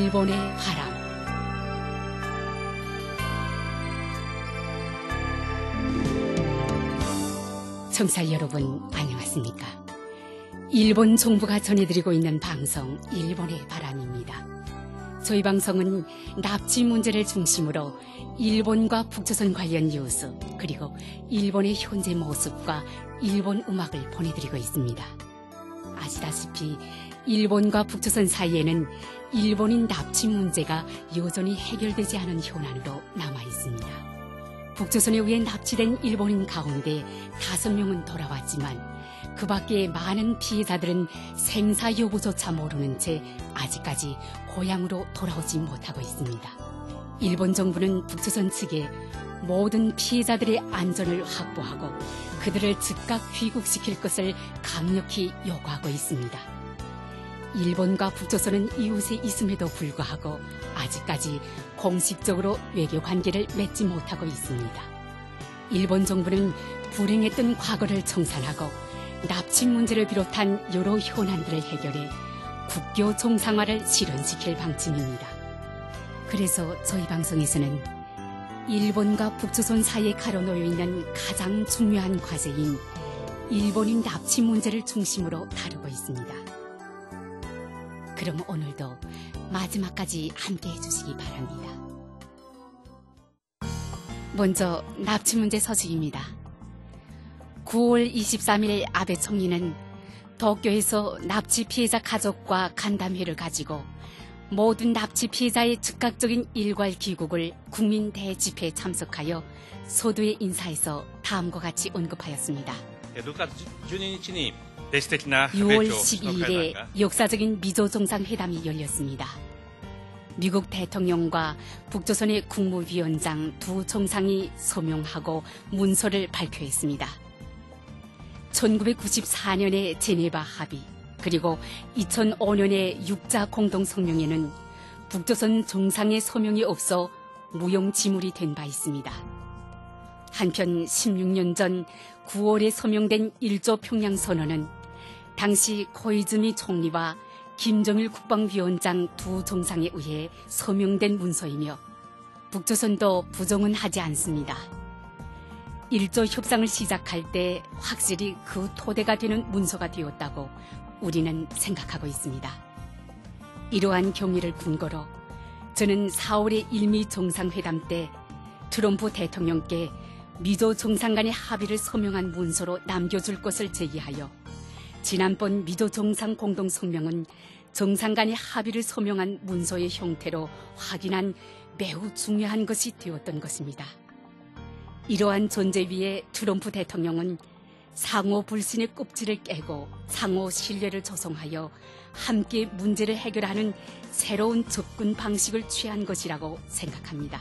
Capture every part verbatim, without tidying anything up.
일본의 바람. 청취자 여러분, 안녕하십니까? 일본 정부가 전해드리고 있는 방송 일본의 바람입니다. 저희 방송은 납치 문제를 중심으로 일본과 북조선 관련 뉴스, 그리고 일본의 현재 모습과 일본 음악을 보내드리고 있습니다. 아시다시피 일본과 북조선 사이에는 일본인 납치 문제가 여전히 해결되지 않은 현안으로 남아 있습니다. 북조선에 의해 납치된 일본인 가운데 다섯 명은 돌아왔지만 그 밖에 많은 피해자들은 생사 여부조차 모르는 채 아직까지 고향으로 돌아오지 못하고 있습니다. 일본 정부는 북조선 측에 모든 피해자들의 안전을 확보하고 그들을 즉각 귀국시킬 것을 강력히 요구하고 있습니다. 일본과 북조선은 이웃에 있음에도 불구하고 아직까지 공식적으로 외교 관계를 맺지 못하고 있습니다. 일본 정부는 불행했던 과거를 청산하고 납치 문제를 비롯한 여러 현안들을 해결해 국교 정상화를 실현시킬 방침입니다. 그래서 저희 방송에서는 일본과 북조선 사이에 가로놓여 있는 가장 중요한 과제인 일본인 납치 문제를 중심으로 다루고 있습니다. 그럼 오늘도 마지막까지 함께 해주시기 바랍니다. 먼저 납치 문제 소식입니다. 구월 이십삼일 아베 총리는 도쿄에서 납치 피해자 가족과 간담회를 가지고 모든 납치 피해자의 즉각적인 일괄 귀국을 국민 대집회에 참석하여 소두에 인사해서 다음과 같이 언급하였습니다. 유월 십이일에 역사적인 미조 정상회담이 열렸습니다. 미국 대통령과 북조선의 국무위원장 두 정상이 서명하고 문서를 발표했습니다. 천구백구십사년의 제네바 합의, 그리고 이천오년의 육자 공동성명에는 북조선 정상의 서명이 없어 무용지물이 된 바 있습니다. 한편 십육년 전 구월에 서명된 일조 평양선언은 당시 코이즈미 총리와 김정일 국방위원장 두 정상에 의해 서명된 문서이며 북조선도 부정은 하지 않습니다. 일조 협상을 시작할 때 확실히 그 토대가 되는 문서가 되었다고 우리는 생각하고 있습니다. 이러한 경위를 근거로 저는 사월의 일미 정상회담 때 트럼프 대통령께 미조 정상 간의 합의를 서명한 문서로 남겨줄 것을 제기하여 지난번 미조 정상 공동성명은 정상 간의 합의를 서명한 문서의 형태로 확인한 매우 중요한 것이 되었던 것입니다. 이러한 존재 위에 트럼프 대통령은 상호 불신의 껍질을 깨고 상호 신뢰를 조성하여 함께 문제를 해결하는 새로운 접근 방식을 취한 것이라고 생각합니다.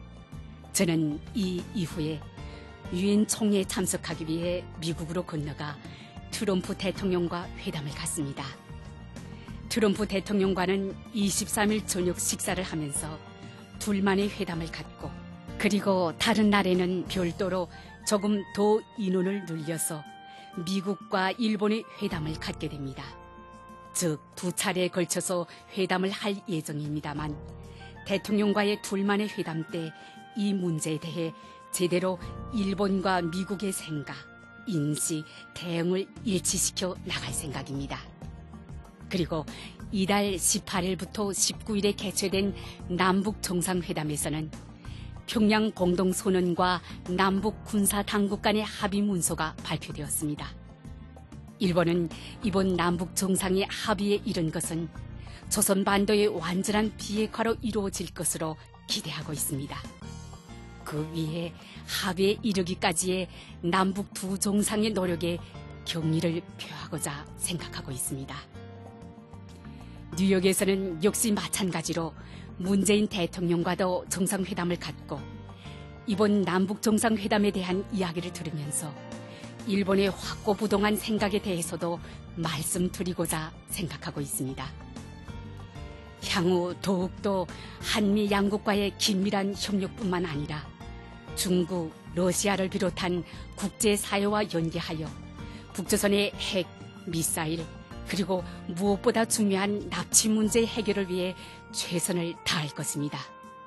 저는 이 이후에 유엔 총회에 참석하기 위해 미국으로 건너가 트럼프 대통령과 회담을 갖습니다. 트럼프 대통령과는 이십삼일 저녁 식사를 하면서 둘만의 회담을 갖고, 그리고 다른 날에는 별도로 조금 더 인원을 늘려서 미국과 일본의 회담을 갖게 됩니다. 즉, 두 차례에 걸쳐서 회담을 할 예정입니다만 대통령과의 둘만의 회담 때 이 문제에 대해 제대로 일본과 미국의 생각, 인식, 대응을 일치시켜 나갈 생각입니다. 그리고 이달 십팔일부터 십구일에 개최된 남북 정상회담에서는 평양 공동선언과 남북 군사당국 간의 합의 문서가 발표되었습니다. 일본은 이번 남북 정상의 합의에 이른 것은 조선반도의 완전한 비핵화로 이루어질 것으로 기대하고 있습니다. 그 위에 합의에 이르기까지의 남북 두 정상의 노력에 경의를 표하고자 생각하고 있습니다. 뉴욕에서는 역시 마찬가지로 문재인 대통령과도 정상회담을 갖고 이번 남북 정상회담에 대한 이야기를 들으면서 일본의 확고부동한 생각에 대해서도 말씀드리고자 생각하고 있습니다. 향후 더욱더 한미 양국과의 긴밀한 협력뿐만 아니라 중국, 러시아를 비롯한 국제사회와 연계하여 북조선의 핵, 미사일, 그리고 무엇보다 중요한 납치 문제 해결을 위해 최선을 다할 것입니다.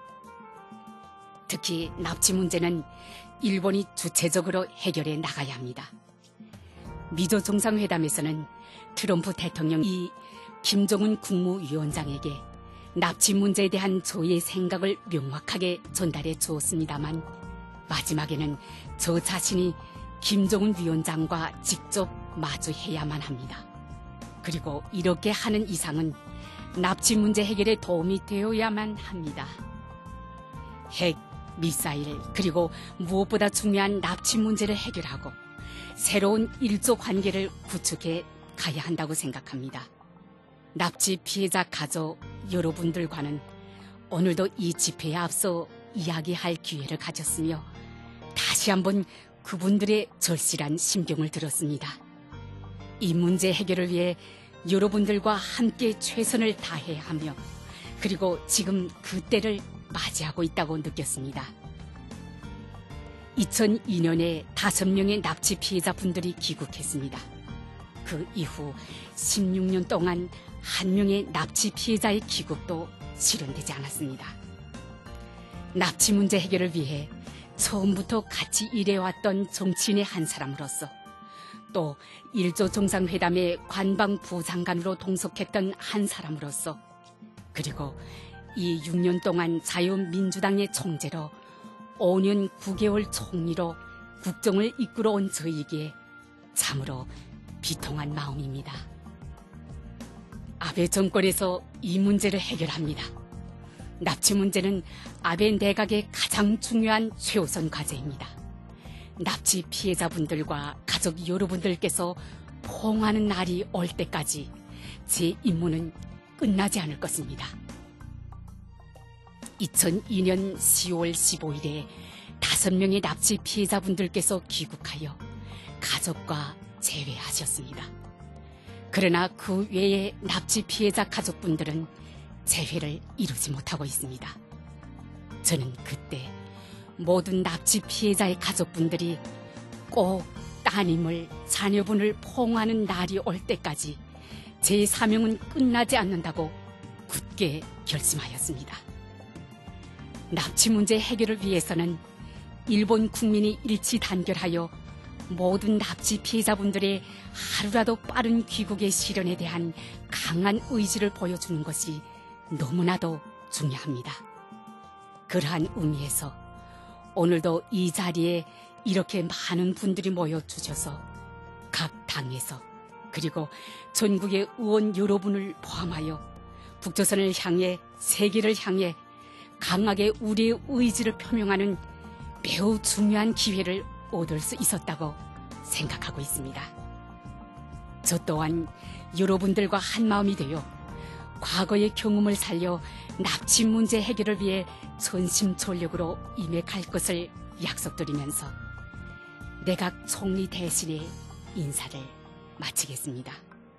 특히 납치 문제는 일본이 주체적으로 해결해 나가야 합니다. 미조 정상회담에서는 트럼프 대통령이 김정은 국무위원장에게 납치 문제에 대한 저의 생각을 명확하게 전달해 주었습니다만 마지막에는 저 자신이 김정은 위원장과 직접 마주해야만 합니다. 그리고 이렇게 하는 이상은 납치 문제 해결에 도움이 되어야만 합니다. 핵, 미사일, 그리고 무엇보다 중요한 납치 문제를 해결하고 새로운 일조 관계를 구축해 가야 한다고 생각합니다. 납치 피해자 가족 여러분들과는 오늘도 이 집회에 앞서 이야기할 기회를 가졌으며 다시 한번 그분들의 절실한 심경을 들었습니다. 이 문제 해결을 위해 여러분들과 함께 최선을 다해야 하며 그리고 지금 그 때를 맞이하고 있다고 느꼈습니다. 이천이 년에 다섯 명의 납치 피해자분들이 귀국했습니다. 그 이후 십육 년 동안 한 명의 납치 피해자의 귀국도 실현되지 않았습니다. 납치 문제 해결을 위해 처음부터 같이 일해왔던 정치인의 한 사람으로서 또 일조 정상회담의 관방부장관으로 동석했던 한 사람으로서 그리고 이 육 년 동안 자유민주당의 총재로 오 년 구 개월 총리로 국정을 이끌어온 저에게 참으로 비통한 마음입니다. 아베 정권에서 이 문제를 해결합니다. 납치 문제는 아베 내각의 가장 중요한 최우선 과제입니다. 납치 피해자분들과 가족 여러분들께서 포옹하는 날이 올 때까지 제 임무는 끝나지 않을 것입니다. 이천이 년 시월 십오일에 다섯 명의 납치 피해자분들께서 귀국하여 가족과 재회하셨습니다. 그러나 그 외의 납치 피해자 가족분들은 재회를 이루지 못하고 있습니다. 저는 그때 모든 납치 피해자의 가족분들이 꼭 따님을, 자녀분을 포옹하는 날이 올 때까지 제 사명은 끝나지 않는다고 굳게 결심하였습니다. 납치 문제 해결을 위해서는 일본 국민이 일치 단결하여 모든 납치 피해자분들의 하루라도 빠른 귀국의 실현에 대한 강한 의지를 보여주는 것이 너무나도 중요합니다. 그러한 의미에서 오늘도 이 자리에 이렇게 많은 분들이 모여주셔서 각 당에서 그리고 전국의 의원 여러분을 포함하여 북조선을 향해 세계를 향해 강하게 우리의 의지를 표명하는 매우 중요한 기회를 얻을 수 있었다고 생각하고 있습니다. 저 또한 여러분들과 한마음이 되어 과거의 경험을 살려 납치 문제 해결을 위해 전심전력으로 임해갈 것을 약속드리면서 내각 총리 대신에 인사를 마치겠습니다.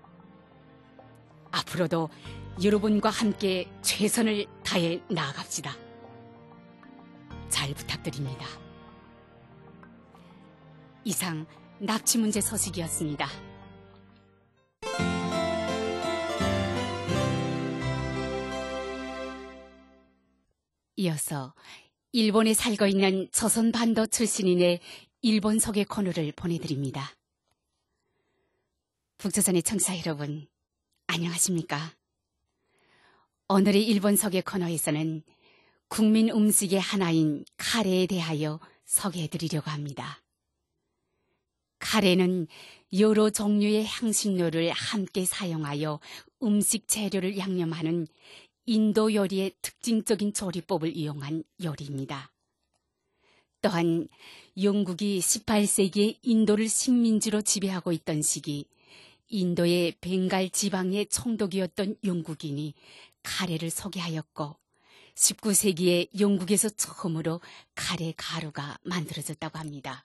앞으로도 여러분과 함께 최선을 다해 나아갑시다. 잘 부탁드립니다. 이상 납치 문제 소식이었습니다. 이어서 일본에 살고 있는 조선반도 출신인의 일본 소개 코너를 보내드립니다. 북조선의 청취자 여러분, 안녕하십니까? 오늘의 일본 소개 코너에서는 국민 음식의 하나인 카레에 대하여 소개해드리려고 합니다. 카레는 여러 종류의 향신료를 함께 사용하여 음식 재료를 양념하는 인도 요리의 특징적인 조리법을 이용한 요리입니다. 또한 영국이 십팔 세기에 인도를 식민지로 지배하고 있던 시기 인도의 벵갈 지방의 총독이었던 영국인이 카레를 소개하였고 십구 세기에 영국에서 처음으로 카레 가루가 만들어졌다고 합니다.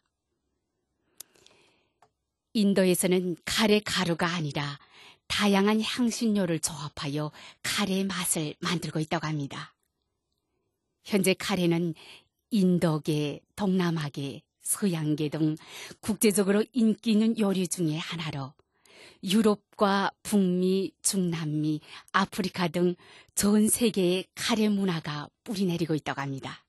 인도에서는 카레 가루가 아니라 다양한 향신료를 조합하여 카레의 맛을 만들고 있다고 합니다. 현재 카레는 인도계, 동남아계, 서양계 등 국제적으로 인기 있는 요리 중의 하나로 유럽과 북미, 중남미, 아프리카 등 전 세계의 카레 문화가 뿌리내리고 있다고 합니다.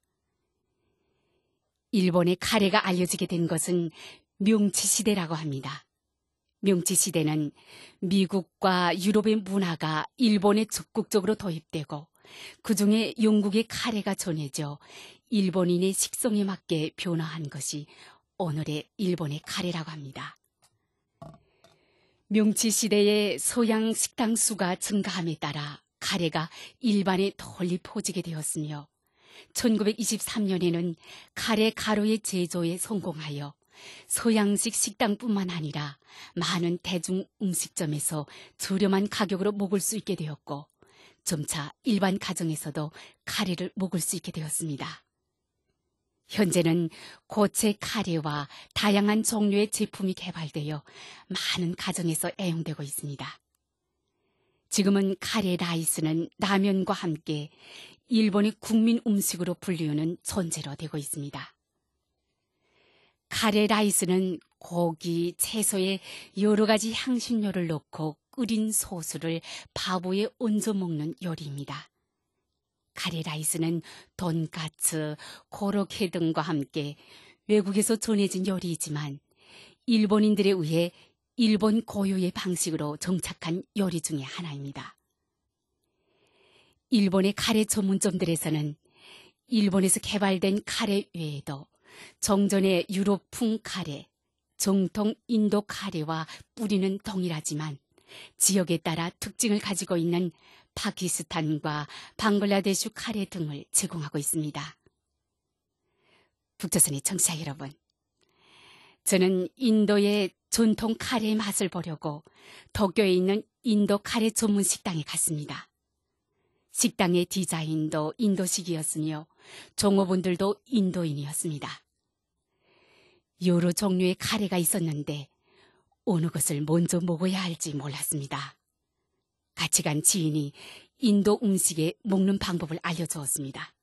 일본의 카레가 알려지게 된 것은 명치 시대라고 합니다. 명치 시대는 미국과 유럽의 문화가 일본에 적극적으로 도입되고 그 중에 영국의 카레가 전해져 일본인의 식성에 맞게 변화한 것이 오늘의 일본의 카레라고 합니다. 명치 시대의 서양 식당 수가 증가함에 따라 카레가 일반에 널리 퍼지게 되었으며 천구백이십삼 년에는 카레 가루의 제조에 성공하여 서양식 식당뿐만 아니라 많은 대중 음식점에서 저렴한 가격으로 먹을 수 있게 되었고 점차 일반 가정에서도 카레를 먹을 수 있게 되었습니다. 현재는 고체 카레와 다양한 종류의 제품이 개발되어 많은 가정에서 애용되고 있습니다. 지금은 카레 라이스는 라면과 함께 일본의 국민 음식으로 불리우는 존재로 되고 있습니다. 카레 라이스는 고기, 채소에 여러 가지 향신료를 넣고 끓인 소스를 밥 위에 얹어 먹는 요리입니다. 카레 라이스는 돈가츠, 고로케 등과 함께 외국에서 전해진 요리이지만 일본인들에 의해 일본 고유의 방식으로 정착한 요리 중의 하나입니다. 일본의 카레 전문점들에서는 일본에서 개발된 카레 외에도 정전의 유럽풍 카레, 정통 인도 카레와 뿌리는 동일하지만 지역에 따라 특징을 가지고 있는 파키스탄과 방글라데슈 카레 등을 제공하고 있습니다. 북조선의 청취자 여러분, 저는 인도의 전통 카레의 맛을 보려고 도쿄에 있는 인도 카레 전문 식당에 갔습니다. 식당의 디자인도 인도식이었으며 종업원들도 인도인이었습니다. 여러 종류의 카레가 있었는데 어느 것을 먼저 먹어야 할지 몰랐습니다. 같이 간 지인이 인도 음식의 먹는 방법을 알려주었습니다.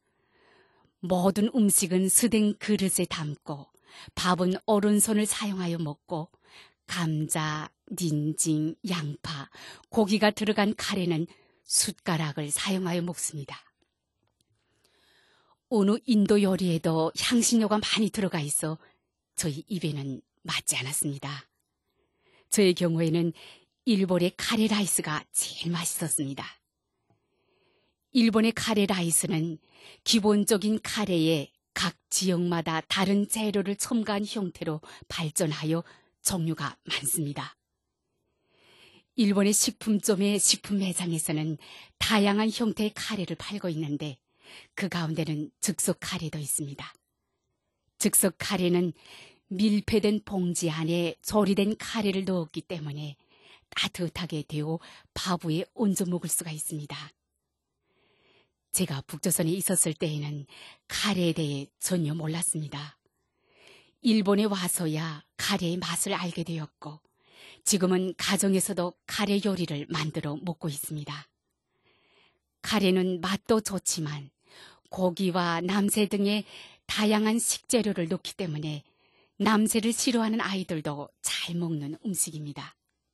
모든 음식은 스된 그릇에 담고 밥은 오른손을 사용하여 먹고 감자, 닌징, 양파, 고기가 들어간 카레는 숟가락을 사용하여 먹습니다. 어느 인도 요리에도 향신료가 많이 들어가 있어 저희 입에는 맞지 않았습니다. 저의 경우에는 일본의 카레 라이스가 제일 맛있었습니다. 일본의 카레 라이스는 기본적인 카레에 각 지역마다 다른 재료를 첨가한 형태로 발전하여 종류가 많습니다. 일본의 식품점의 식품 매장에서는 다양한 형태의 카레를 팔고 있는데 그 가운데는 즉석 카레도 있습니다. 즉석 카레는 밀폐된 봉지 안에 조리된 카레를 넣었기 때문에 따뜻하게 데워 밥 위에 얹어 먹을 수가 있습니다. 제가 북조선에 있었을 때에는 카레에 대해 전혀 몰랐습니다. 일본에 와서야 카레의 맛을 알게 되었고 지금은 가정에서도 카레 요리를 만들어 먹고 있습니다. 카레는 맛도 좋지만 고기와 남새 등의 다양한 식재료를 넣기 때문에 남새를 싫어하는 아이들도 잘 먹는 음식입니다.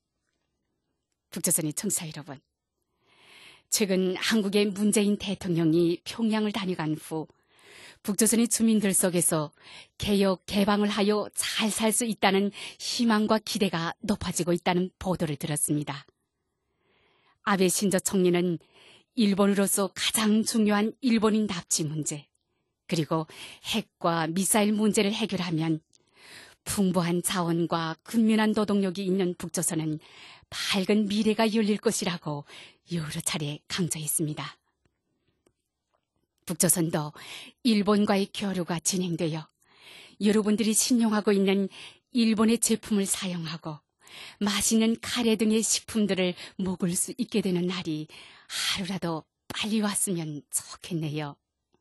북조선의 청취자 여러분, 최근 한국의 문재인 대통령이 평양을 다녀간 후 북조선의 주민들 속에서 개혁, 개방을 하여 잘 살 수 있다는 희망과 기대가 높아지고 있다는 보도를 들었습니다. 아베 신조 총리는 일본으로서 가장 중요한 일본인 납치 문제, 그리고 핵과 미사일 문제를 해결하면 풍부한 자원과 근면한 노동력이 있는 북조선은 밝은 미래가 열릴 것이라고 여러 차례 강조했습니다. 북조선도 일본과의 교류가 진행되어 여러분들이 신용하고 있는 일본의 제품을 사용하고 맛있는 카레 등의 식품들을 먹을 수 있게 되는 날이 하루라도 빨리 왔으면 좋겠네요.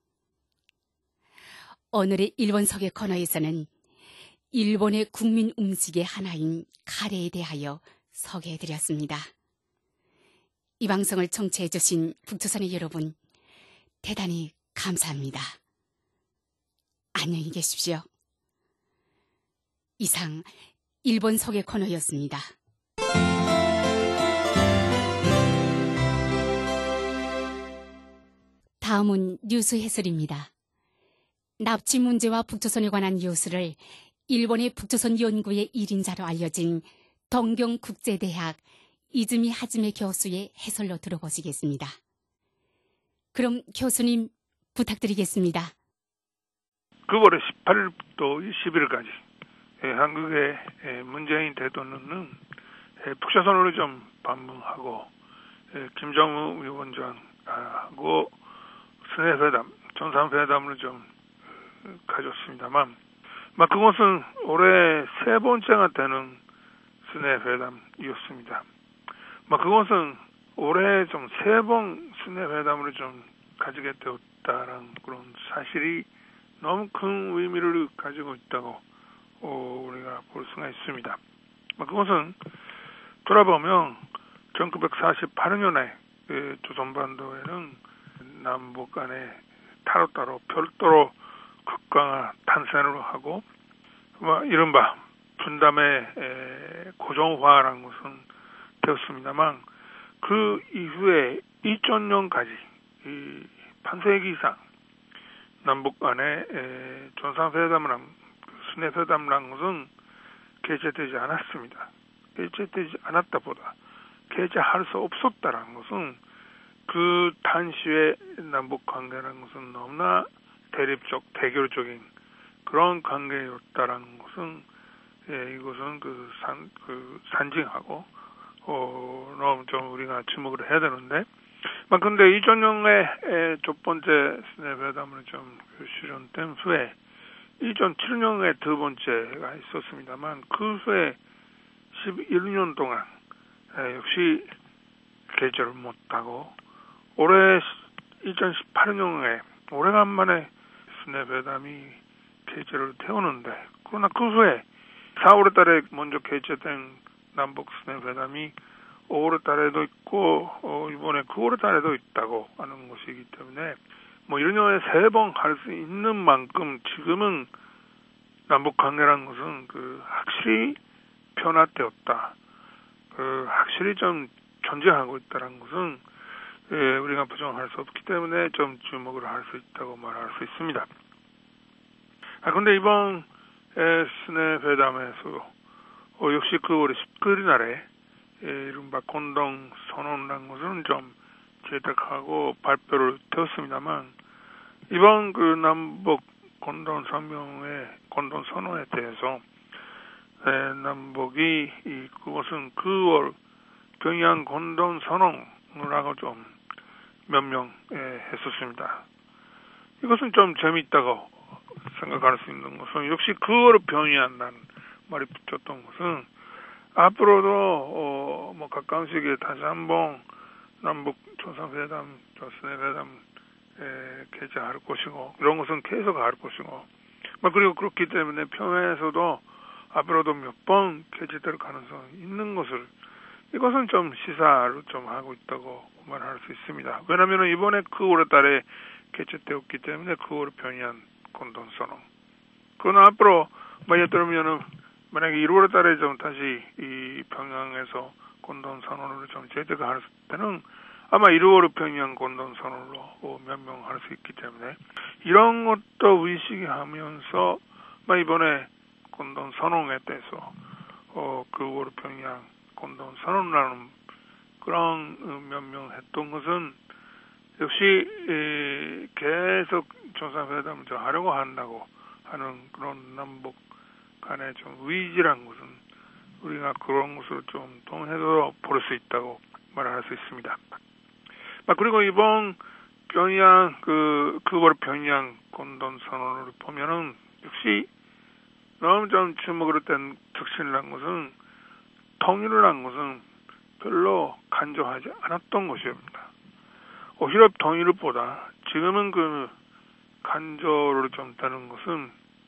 오늘의 일본 소개 코너에서는 일본의 국민 음식의 하나인 카레에 대하여 소개해드렸습니다. 이 방송을 청취해주신 북조선의 여러분, 대단히 감사합니다. 안녕히 계십시오. 이상 일본 소개 코너였습니다. 다음은 뉴스 해설입니다. 납치 문제와 북조선에 관한 뉴스를 일본의 북조선 연구의 일 인자로 알려진 동경국제대학 이즈미 하즈메 교수의 해설로 들어보시겠습니다. 그럼 교수님 부탁드리겠습니다. 구월의 십팔일부터 이십일까지 한국의 문재인 대통령은 북조선으로 좀 방문하고 김정은 위원장하고 스낵회담, 정상회담을 좀 가졌습니다만, 그것은 올해 세 번째가 되는 스낵회담이었습니다. 그것은 올해 좀 세 번 스낵회담을 좀 가지게 되었다는 그런 사실이 너무 큰 의미를 가지고 있다고 우리가 볼 수가 있습니다. 그것은 돌아보면 천구백사십팔년에 조선반도에는 남북 간에 따로따로 별도로 국가가 탄생을 하고 이른바 분담의 고정화라는 것은 되었습니다만, 그 이후에 이천년까지 반세기 이상 남북 간에 정상회담을 스낵회담이라는 것은 개최되지 않았습니다. 개최되지 않았다보다 개최할 수 없었다라는 것은 그 당시의 남북 관계라는 것은 너무나 대립적, 대결적인 그런 관계였다라는 것은 예, 이것은 그 산, 그 산증하고 어, 너무 좀 우리가 주목을 해야 되는데, 막 근데 이천년에 첫 번째 스낵회담을 좀 실현된 후에 이천칠년에 두 번째가 있었습니다만, 그 후에 십일년 동안 에, 역시 개최를 못하고 올해 이천십팔년에 오래간만에 스낵회담이 개최를 되었는데, 그러나 그 후에 사월에 달에 먼저 개최된 남북 스낵회담이 오월에 달에도 있고 어, 이번에 구월에 달에도 있다고 하는 것이기 때문에 뭐 일 년에 세 번 할 수 있는 만큼 지금은 남북 관계라는 것은 그 확실히 변화되었다. 그 확실히 좀 존재하고 있다는 것은 예, 우리가 부정할 수 없기 때문에 좀 주목을 할 수 있다고 말할 수 있습니다. 아, 근데 이번 스낵회담에서 어, 역시 구월 십구일 날에 예, 이른바 공동 선언이라는 것은 좀 채택하고 발표를 되었습니다만, 이번 그 남북 공동 성명의 공동 선언에 대해서 에, 남북이 이, 그것은 구월 평양 공동 선언이라고 좀 명명했었습니다. 이것은 좀 재미있다고 생각할 수 있는 것은, 역시 구월 평양이라는 말이 붙였던 것은 앞으로도 어, 뭐 가까운 시기에 다시 한번 남북 정상회담, 스낵회담 개최할 것이고, 이런 것은 계속 할 것이고, 그리고 그렇기 때문에 평양에서도 앞으로도 몇 번 개최될 가능성이 있는 것을, 이것은 좀 시사를 좀 하고 있다고 말할 수 있습니다. 왜냐하면 이번에 구월 달에 개최되었기 때문에 구월 평양 공동선언. 그러나 앞으로 만약 들면은 만약에 일월 달에 좀 다시 이 평양에서 공동선언으로 좀 제대할 때는 아마 일월 평양 공동선언으로 명명할 수 있기 때문에 이런 것도 의식하면서 이번에 공동선언에 대해서 어, 구월 평양 공동선언이라는 그런 명명했던 것은 역시 에, 계속 정상회담을 좀 하려고 한다고 하는 그런 남북 간의 좀 의지란 것은 우리가 그런 것을 좀 통해서 볼 수 있다고 말할 수 있습니다. 그리고 이번 평양 그 구월 평양 공동선언을 보면은 역시 너무 좀 주목으로 된 특징이란 것은 통일을 한 것은 별로 간조하지 않았던 것입니다. 오히려 통일보다 지금은 그 간조를 좀 다는 것은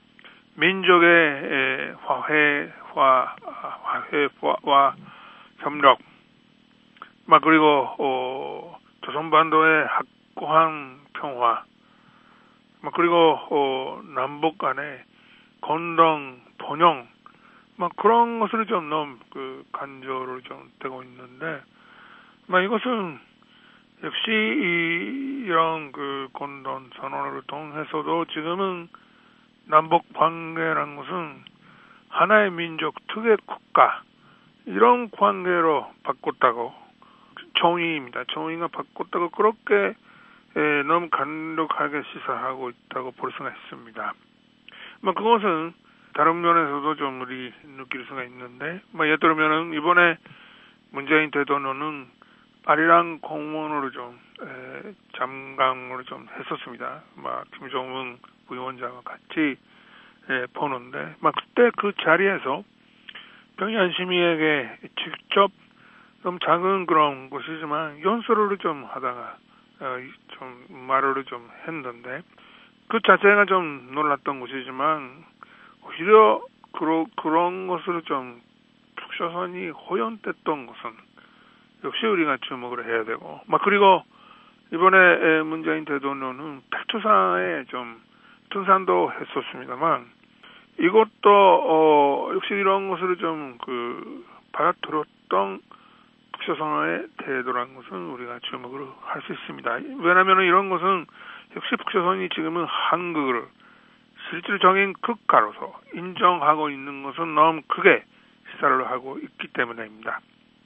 민족의 화해와 화해와 협력, 막 그리고 어, 조선반도의 확고한 평화, 막 그리고 어, 남북 간의 공동 번영, 막 그런 것으로 좀 너무 그 간절을 좀 되고 있는데, 막 이것은 역시 이, 이런 그 공동 선언을 통해서도 지금은 남북 관계라는 것은 하나의 민족, 특유의 국가 이런 관계로 바꿨다고, 정의입니다. 정의가 바꿨다고 그렇게 에, 너무 간략하게 시사하고 있다고 볼 수가 있습니다. 뭐 그것은 다른 면에서도 좀 우리 느낄 수가 있는데, 뭐 예를 들면은 이번에 문재인 대통령은 아리랑 공원으로 좀 에, 잠강으로 좀 했었습니다. 막 김정은 부위원장과 같이 에, 보는데, 막 그때 그 자리에서 평양 시민에게 직접 좀 작은 그런 곳이지만 연설을 좀 하다가 어, 좀 말을 좀 했는데, 그 자체가 좀 놀랐던 것이지만 오히려 그러, 그런 것으로 좀 북조선이 호연됐던 것은 역시 우리가 주목을 해야 되고, 막 그리고 이번에 문재인 대통령은 백두산에 좀 등산도 했었습니다만 이것도 어, 역시 이런 것을 좀 그 받아들였던 북조선의 태도라는 것은 우리가 주목을 할 수 있습니다. 왜냐하면 이런 것은 역시 북조선이 지금은 한국을 실질적인 국가로서 인정하고 있는 것은 너무 크게 시사를 하고 있기 때문입니다.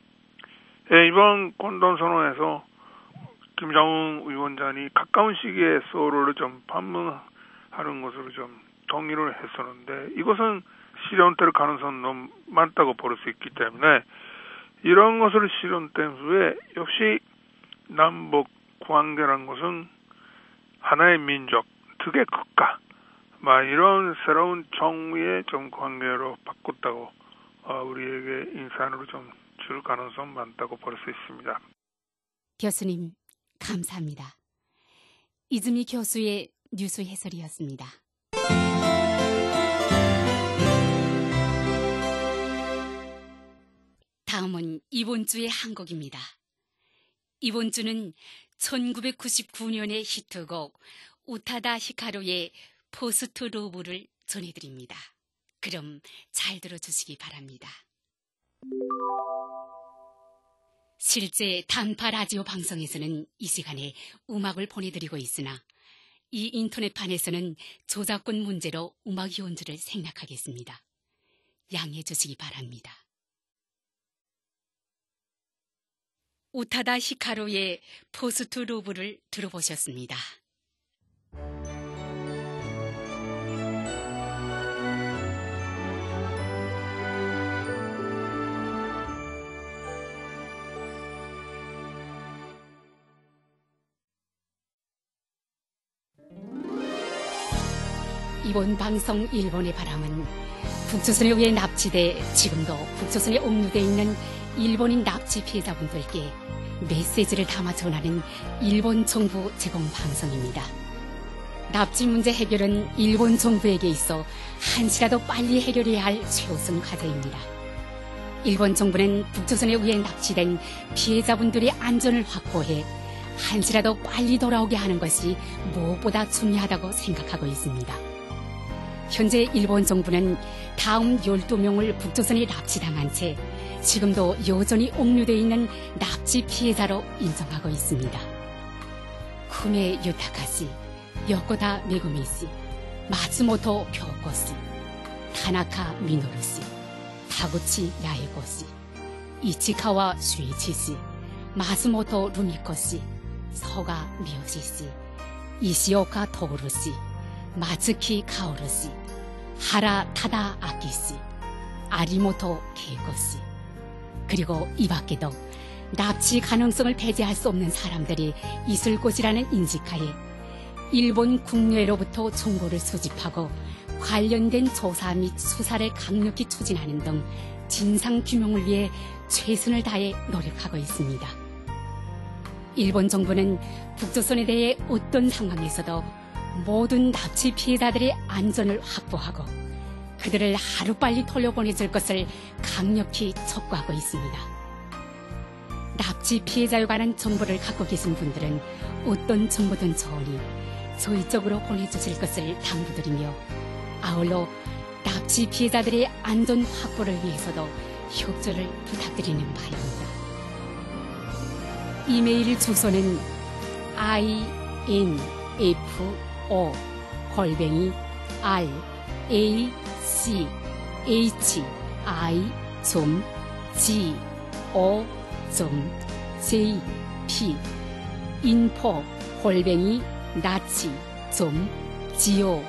예, 이번 공동선언에서 김정은 위원장이 가까운 시기에 서울을 좀 방문하는 것으로 좀 동의를 했었는데, 이것은 실현될 가능성은 너무 많다고 볼 수 있기 때문에 이런 것을 실현된 후에 역시 남북 관계라는 것은 하나의 민족, 특유의 국가, 막 이런 새로운 정의의 좀 관계로 바꿨다고 어, 우리에게 인산으로 좀 줄 가능성 많다고 볼 수 있습니다. 교수님, 감사합니다. 이즈미 교수의 뉴스 해설이었습니다. 다음은 이번 주의 한국입니다. 이번 주는 천구백구십구 년의 히트곡 우타다 히카루의 포스트 러브를 전해드립니다. 그럼 잘 들어주시기 바랍니다. 실제 단파 라디오 방송에서는 이 시간에 음악을 보내드리고 있으나 이 인터넷판에서는 저작권 문제로 음악 연주를 생략하겠습니다. 양해해 주시기 바랍니다. 우타다 히카루의 포스트 러브를 들어보셨습니다. 이번 방송 일본의 바람은 북조선에 의해 납치돼 지금도 북조선에 옥류되어 있는 일본인 납치 피해자분들께 메시지를 담아 전하는 일본 정부 제공 방송입니다. 납치 문제 해결은 일본 정부에게 있어 한시라도 빨리 해결해야 할 최우선 과제입니다. 일본 정부는 북조선에 의해 납치된 피해자분들의 안전을 확보해 한시라도 빨리 돌아오게 하는 것이 무엇보다 중요하다고 생각하고 있습니다. 현재 일본 정부는 다음 열두 명을 북조선에 납치당한 채 지금도 여전히 옥류되어 있는 납치 피해자로 인정하고 있습니다. 쿠메 유타카시, 요코다 메구미씨, 마츠모토 교코씨, 타나카 미노루씨, 타구치 야에고씨, 이치카와 슈이치씨, 마스모토 루미코씨, 서가 미요시씨, 이시오카 토루씨, 마츠키 카오루씨, 하라 타다 아키씨, 아리모토 케이코씨, 그리고 이 밖에도 납치 가능성을 배제할 수 없는 사람들이 있을 곳이라는 인식하에 일본 국내로부터 정보를 수집하고 관련된 조사 및 수사를 강력히 추진하는 등 진상규명을 위해 최선을 다해 노력하고 있습니다. 일본 정부는 북조선에 대해 어떤 상황에서도 모든 납치 피해자들의 안전을 확보하고 그들을 하루빨리 돌려보내줄 것을 강력히 촉구하고 있습니다. 납치 피해자에 관한 정보를 갖고 계신 분들은 어떤 정보든 좋으니 저희 쪽으로 보내주실 것을 당부드리며, 아울러 납치 납치 피해자들의 안전 확보를 위해서도 협조를 부탁드리는 바입니다. 이메일 주소는 info 골뱅이 r a c h i g o j p info 골뱅이 나치 go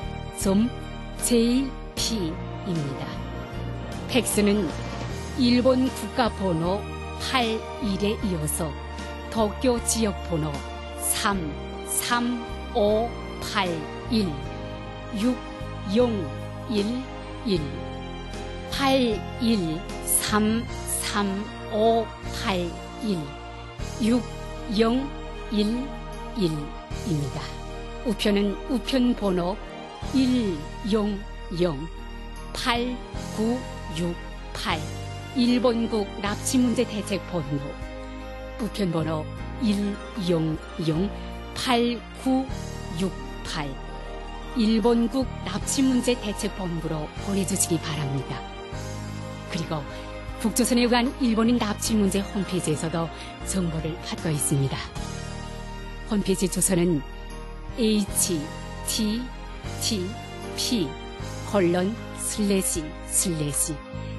jp입니다. 팩스는 일본 국가번호 팔십일에 이어서 도쿄 지역번호 삼 삼 오 팔 일 육 영 일 일 팔 일 삼 삼 오 팔 일 육 영 일 일입니다. 우편은 우편번호 일 영 영 팔 구 육 팔 일본국 납치문제 대책본부 우편번호 일 영 영 팔 구 육 팔 일본국 납치문제 대책본부로 보내주시기 바랍니다. 그리고 북조선에 관한 일본인 납치문제 홈페이지에서도 정보를 받고 있습니다. 홈페이지 주소는 http 콜론 슬래시 슬래시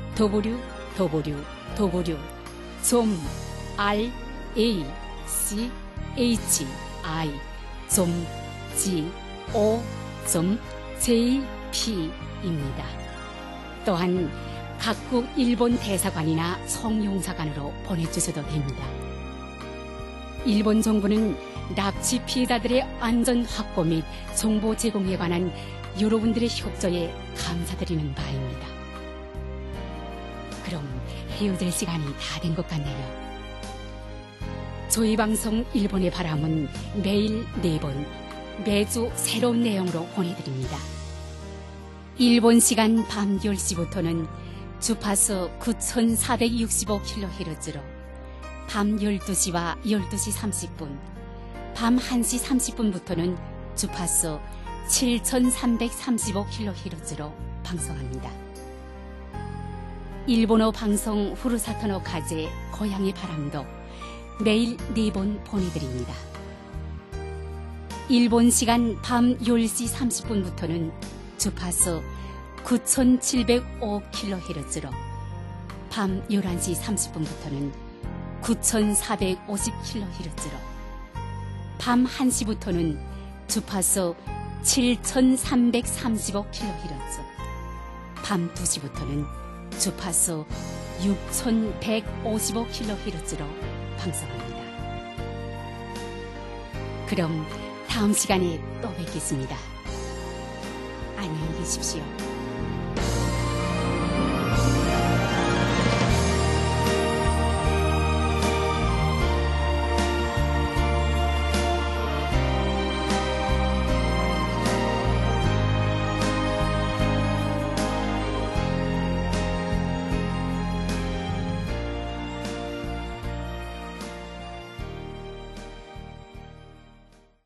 www 점 r a c h i 점 g o 점 j p입니다. 또한 각국 일본 대사관이나 성용사관으로 보내주셔도 됩니다. 일본 정부는 납치 피해자들의 안전 확보 및 정보 제공에 관한 여러분들의 협조에 감사드리는 바입니다. 그럼 헤어질 시간이 다 된 것 같네요. 저희 방송 일본의 바람은 매일 네 번, 매주 새로운 내용으로 보내드립니다. 일본 시간 밤 열 시부터는 주파수 구천사백육십오 킬로헤르츠로 밤 열두 시와 열두 시 삼십 분, 밤 한 시 삼십 분부터는 주파수 칠천삼백삼십오 킬로헤르츠로 방송합니다. 일본어 방송 후루사토노 카제 고향의 바람도 매일 네 번 보내드립니다. 일본 시간 밤 열 시 삼십 분부터는 주파수 구천칠백오 킬로헤르츠로 밤 열한 시 삼십 분부터는 구천사백오십 킬로헤르츠로 밤 한 시부터는 주파수 칠천삼백삼십오 킬로헤르츠 밤 두 시부터는 주파수 육천백오십오 킬로헤르츠로 방송합니다. 그럼 다음 시간에 또 뵙겠습니다. 안녕히 계십시오.